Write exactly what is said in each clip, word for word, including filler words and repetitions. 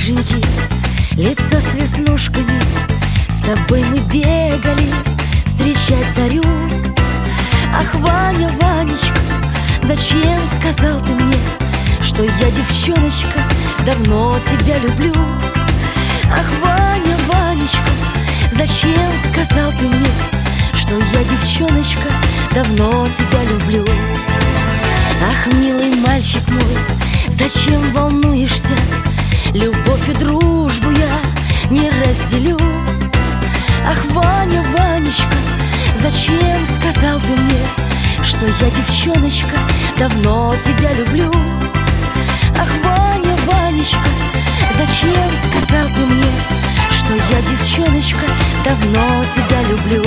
рыженький, лицо с веснушками. С тобой мы бегали встречать зарю. Ах, Ваня, Ванечка, зачем сказал ты мне, что я, девчоночка, давно тебя люблю? Ах, Ваня, Ванечка, зачем сказал ты мне, что я, девчоночка, давно тебя люблю? Ах, милый мальчик мой, зачем волнуешься? Любовь и дружбу я не разделю. Ах, Ваня, Ванечка, зачем сказал ты мне, что я, девчоночка, давно тебя люблю? Ах, Ваня, Ванечка, зачем сказал ты мне, что я, девчоночка, давно тебя люблю?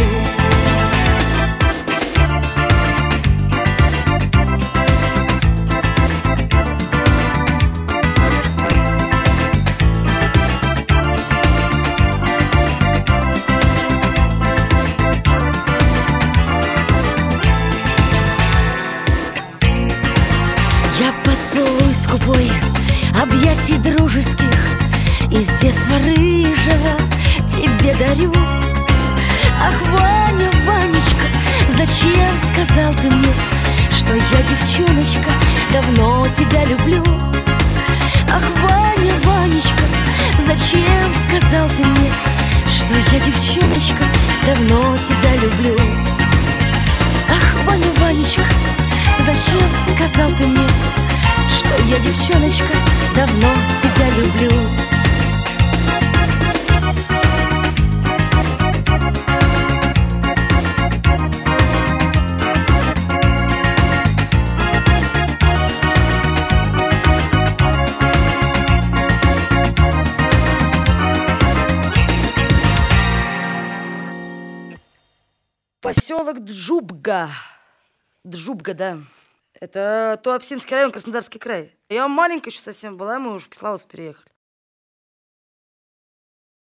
Я поцелуй скупой, объятий дружеских из детства рыжего тебе дарю. Ах, Ваня, Ванечка, зачем сказал ты мне, что я, девчоночка, давно тебя люблю? Ах, Ваня, Ванечка, зачем сказал ты мне, что я, девчоночка, давно тебя люблю? Ах, Ваня, Ванечка, зачем сказал ты мне, что я, девчоночка, давно тебя люблю? Поселок Джубга. Джубга, да. Это Туапсинский район, Краснодарский край. Я маленькая еще совсем была, мы уже в Кисловодск переехали.